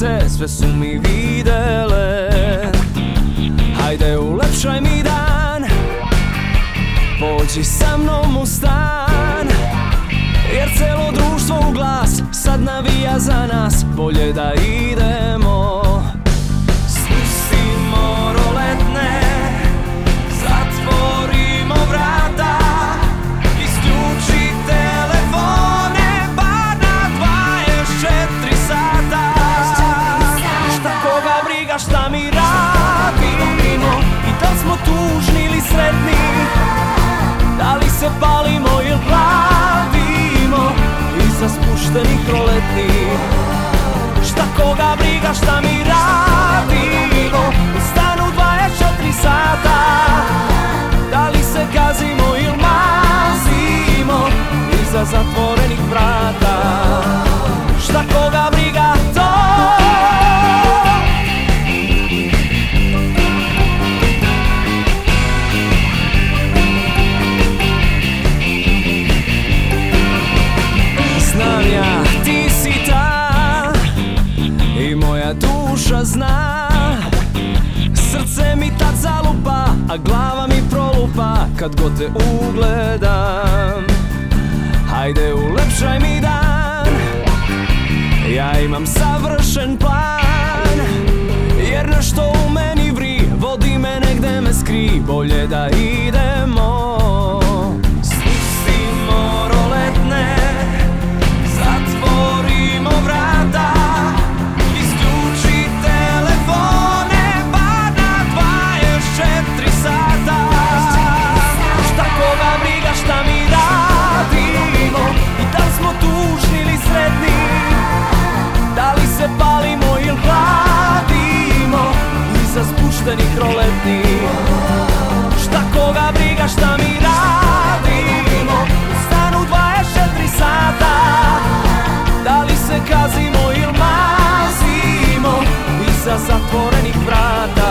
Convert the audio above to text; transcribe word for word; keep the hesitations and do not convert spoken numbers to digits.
ulice sve su mi videle. Hajde ulepšaj mi dan, pođi sa mnom u stan, jer celo društvo u glas sad navija za nas. Bolje da idemo. Spustimo roletne, zatvorimo vrata, isključi telefone, bar na dvadeset četiri sata. Šta koga briga šta mi radimo, i da li smo tužni ili sretni, da li se palimo ili gladimo iza spuštenih roletni. Šta koga briga šta mi radimo, u stanu dvadeset četiri sata, da li se gazimo ili mazimo iza zatvorenih vrata. Šta koga briga to. Znam ja, ti si ta i moja duša zna. Srce mi tad zalupa, a glava mi prolupa kad god te ugledam. Hajde ulepšaj mi dan, ja imam savršen plan, jer nešto u meni vri, vodi me negde me skri. Bolje da idemo. Spustimo roletne, zatvorimo vrata, isključi telefone, bar na dvadeset četiri sata. Šta koga briga šta mi radimo, i da li smo tužni ili sretni, da li se palimo ili gladimo iza spuštenih roletni. Šta koga briga šta mi radimo, u stanu dvadeset četiri sata, da li se kazimo ili mazimo iza zatvorenih vrata.